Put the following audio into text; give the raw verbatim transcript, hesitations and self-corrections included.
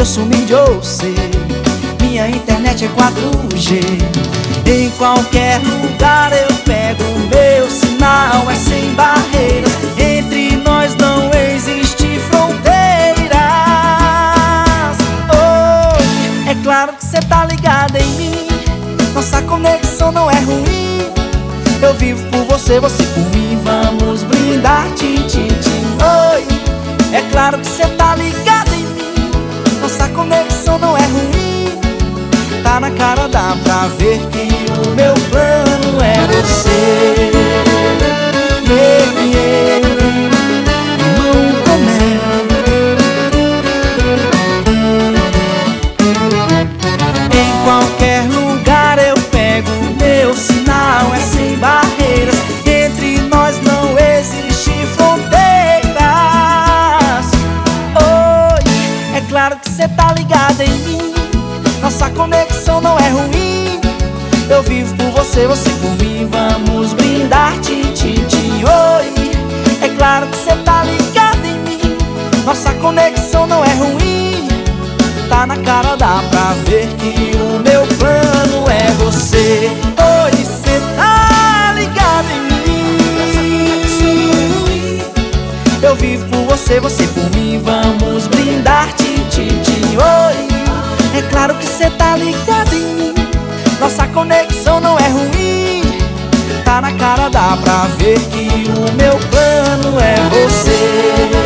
sumir de você. Minha internet é quatro G. Em qualquer lugar eu pego o meu sinal. É sem barreiras, entre nós não existe fronteiras. Oh, é claro que cê tá ligado em mim. Nossa conexão não é ruim. Eu vivo por você, você por mim. Vamos brindar, tchim, tchim, tchim. Oi, é claro que cê tá ligado em mim. Nossa conexão não é ruim. Tá na cara, dá pra ver que o meu plano é você. Yeah, yeah. Irmão Tomé. Em qualquer lugar eu pego o meu sinal. É sem barreiras, entre nós não existe fronteiras. Oi, é claro que cê tá ligado em mim. Nossa conexão não é ruim. Eu vivo por você, você por mim. Vamos brindar, tchim, tchim, tchim. Oi, é claro que cê tá ligado em mim. Nossa conexão não é ruim. Tá na cara, dá pra ver que o meu plano é você. Oi, cê tá ligado em mim. Nossa conexão não é ruim. Eu vivo por você, você por mim. Vamos brindar, tchim, tchim, tchim. Oi, é claro que cê tá ligado em mim. Nossa conexão não é ruim. Tá na cara, dá pra ver que o meu plano é você.